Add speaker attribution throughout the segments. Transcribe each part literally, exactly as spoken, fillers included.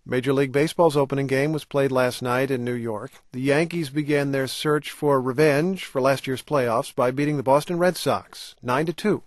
Speaker 1: Major League Baseball's opening game was played last night in New York. The Yankees began their search for revenge for last year's playoffs by beating the Boston Red Sox nine to two.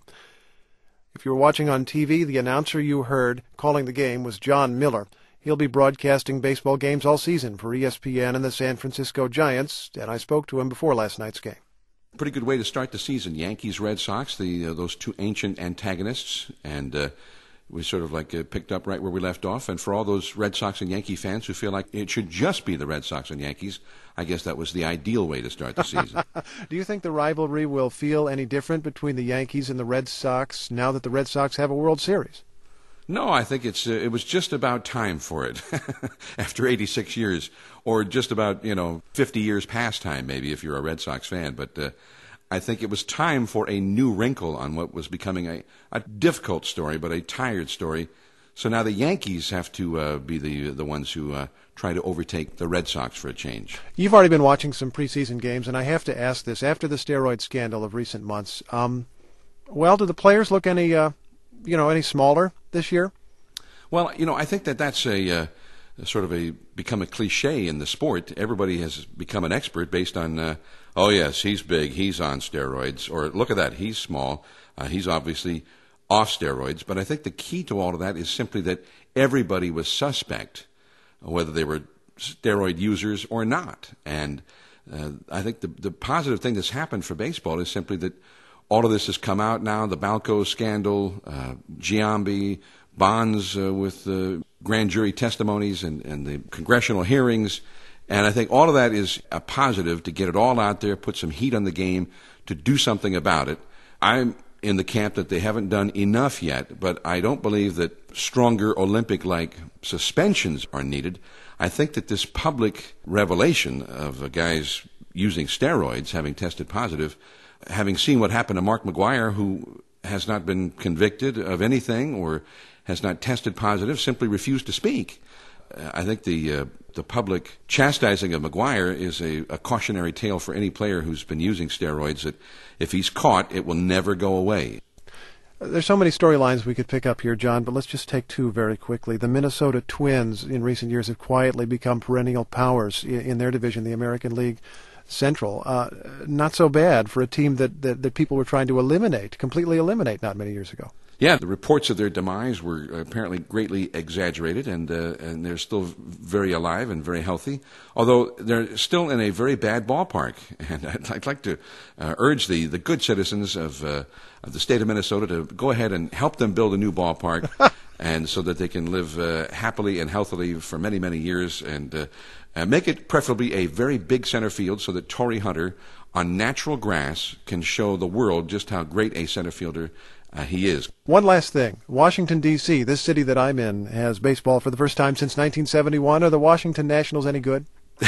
Speaker 1: If you were watching on T V, the announcer you heard calling the game was Jon Miller. He'll be broadcasting baseball games all season for E S P N and the San Francisco Giants, and I spoke to him before last night's game.
Speaker 2: Pretty good way to start the season. Yankees, Red Sox, the uh, those two ancient antagonists, and uh, we sort of like uh, picked up right where we left off. And for all those Red Sox and Yankee fans who feel like it should just be the Red Sox and Yankees, I guess that was the ideal way to start the season.
Speaker 1: Do you think the rivalry will feel any different between the Yankees and the Red Sox now that the Red Sox have a World Series?
Speaker 2: No, I think it's uh, it was just about time for it after eighty-six years, or just about, you know, fifty years past time, maybe, if you're a Red Sox fan. But uh, I think it was time for a new wrinkle on what was becoming a, a difficult story, but a tired story. So now the Yankees have to uh, be the the ones who uh, try to overtake the Red Sox for a change.
Speaker 1: You've already been watching some preseason games, and I have to ask this. After the steroid scandal of recent months, um, well, do the players look any, uh, you know, any smaller this year?
Speaker 2: Well, you know, I think that that's a, uh, a sort of a become a cliche in the sport. Everybody has become an expert based on, uh, oh yes, he's big, he's on steroids, or look at that, he's small, uh, he's obviously off steroids. But I think the key to all of that is simply that everybody was suspect, whether they were steroid users or not. And uh, I think the the positive thing that's happened for baseball is simply that all of this has come out now. The Balco scandal, uh, Giambi, Bonds uh, with the grand jury testimonies and, and the congressional hearings. And I think all of that is a positive to get it all out there, put some heat on the game, to do something about it. I'm in the camp that they haven't done enough yet, but I don't believe that stronger Olympic-like suspensions are needed. I think that this public revelation of uh, guys using steroids, having tested positive, having seen what happened to Mark McGwire, who has not been convicted of anything or has not tested positive, simply refused to speak. Uh, I think the uh, the public chastising of McGwire is a, a cautionary tale for any player who's been using steroids, that if he's caught, it will never go away.
Speaker 1: There's so many storylines we could pick up here, John, but let's just take two very quickly. The Minnesota Twins in recent years have quietly become perennial powers in, in their division, the American League Central. Uh, not so bad for a team that, that, that people were trying to eliminate, completely eliminate not many years ago.
Speaker 2: Yeah, the reports of their demise were apparently greatly exaggerated, and uh, and they're still very alive and very healthy, although they're still in a very bad ballpark. And I'd, I'd like to uh, urge the, the good citizens of, uh, of the state of Minnesota to go ahead and help them build a new ballpark, and so that they can live uh, happily and healthily for many, many years, and uh, uh, make it preferably a very big center field so that Torrey Hunter on natural grass can show the world just how great a center fielder Uh, he is.
Speaker 1: One last thing. Washington, D C, this city that I'm in, has baseball for the first time since nineteen seventy-one. Are the Washington Nationals any good?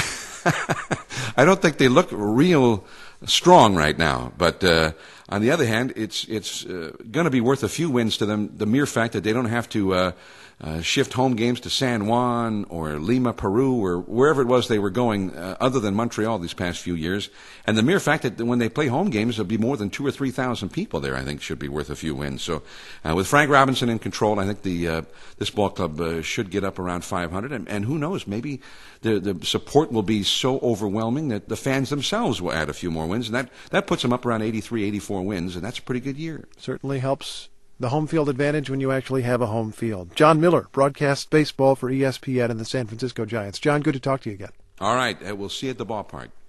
Speaker 2: I don't think they look real strong right now. But uh, on the other hand, it's it's uh, going to be worth a few wins to them. The mere fact that they don't have to uh, uh, shift home games to San Juan or Lima, Peru, or wherever it was they were going, uh, other than Montreal these past few years. And the mere fact that when they play home games, there'll be more than two or three thousand people there, I think, should be worth a few wins. So, uh, with Frank Robinson in control, I think the uh, this ball club uh, should get up around five hundred. And, and who knows, maybe the the support will be so overwhelming that the fans themselves will add a few more wins, and that that puts them up around eighty-three, eighty-four wins, and that's a pretty good year.
Speaker 1: Certainly helps the home field advantage when you actually have a home field. Jon Miller broadcasts baseball for E S P N and the San Francisco Giants. John, good to talk to you again.
Speaker 2: All right, uh, we'll see you at the ballpark.